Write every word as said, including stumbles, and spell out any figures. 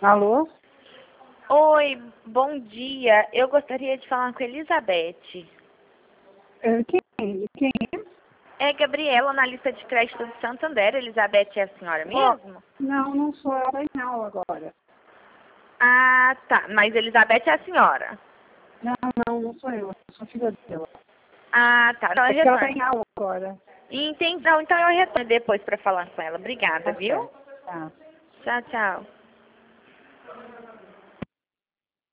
Alô? Oi, bom dia. Eu gostaria de falar com a Elizabeth. É, Quem? Quem é? É Gabriela, analista de crédito do Santander. Elizabeth é a senhora Ó, mesmo? não, não sou ela não agora. Ah, tá. Mas Elizabeth é a senhora. Não, não, não sou eu. Eu sou filha dela. Ah, tá. Então eu É que ela tá retorno. em aula agora. Entendi. Não, então eu retorno depois para falar com ela. Obrigada, Tá viu? certo. Tá. Tchau, tchau.